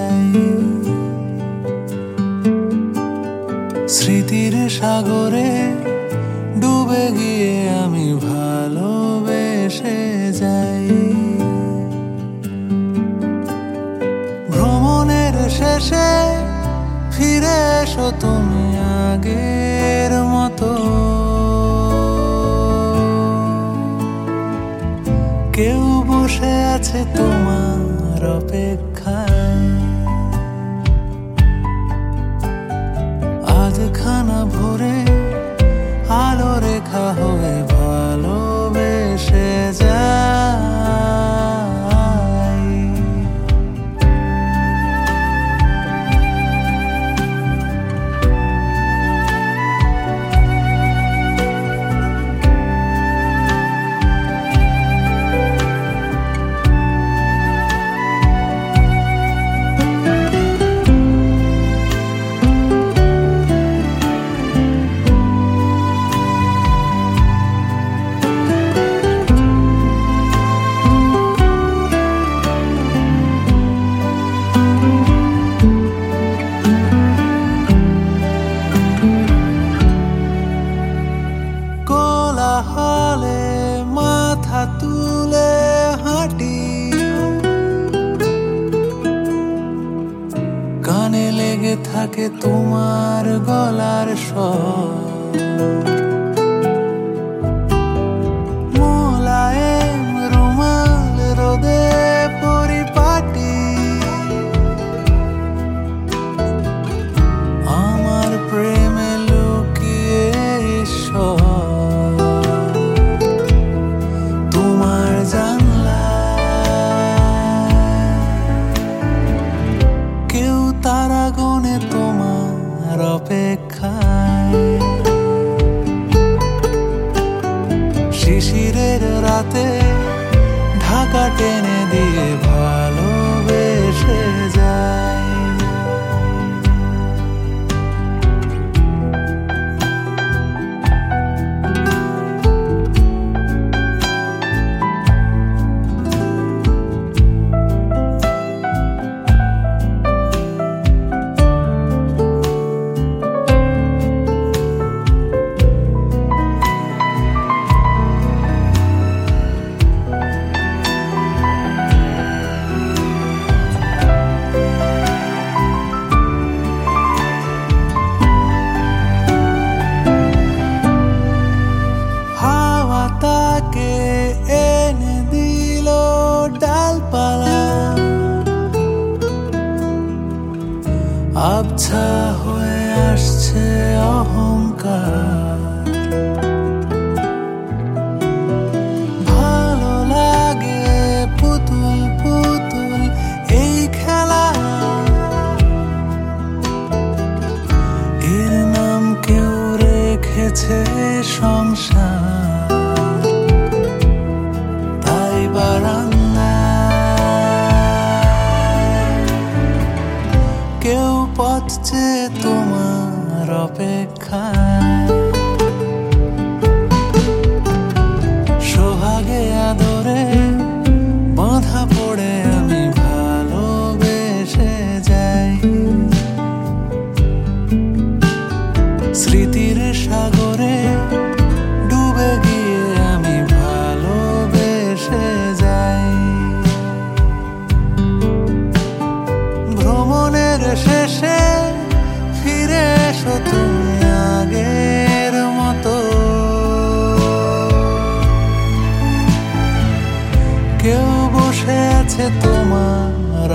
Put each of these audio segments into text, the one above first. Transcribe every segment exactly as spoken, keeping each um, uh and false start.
যাই। স্মৃতির সাগরে ডুবে গিয়ে আমি ভালোবেসে যাই। ভ্রমণের শেষে ফিরে এসো তুমি আগের মতো। কেউ বসে আছে তোমার অপেক্ষায়। আধখানা ভরে আলো রেখা হয়ে ভালোবেসে যাই। কোলাহলে মাথা তুলে হাঁটি, কানে লেগে থাকে তোমার গলার স্বর। মোলায়েম রুমাল রোদে পরিপাটি, আমার প্রেমে লুকিয়ে ঈশ্বর। তারা গনে তোমার অপেক্ষায়। শিশিরের রাতে ঢাকা টেনে দিয়ে ভালোবেসে যায়। আবছা হয়ে আসছে অহংকার। ভালো লাগে পুতুল পুতুল এই খেলা। এর নাম কেউ রেখেছে সংসার। তাই বারান্দা কেউ পথ চেয়ে তোমার অপেক্ষায়। সোহাগে আদরে বাঁধা পড়ে আমি ভালোবেসে যাই। স্মৃতির সাগরে ডুবে গিয়ে আমি ভালোবেসে যাই। ভ্রমণের শেষে ফিরে এসো তুমি আগের মতো। কেউ বসে আছে তোমার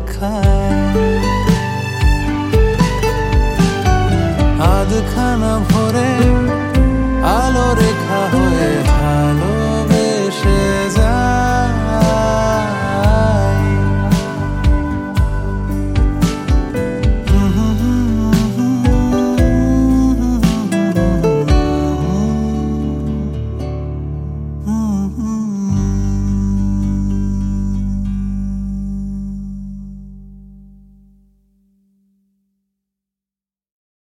অপেক্ষায়। আধখানা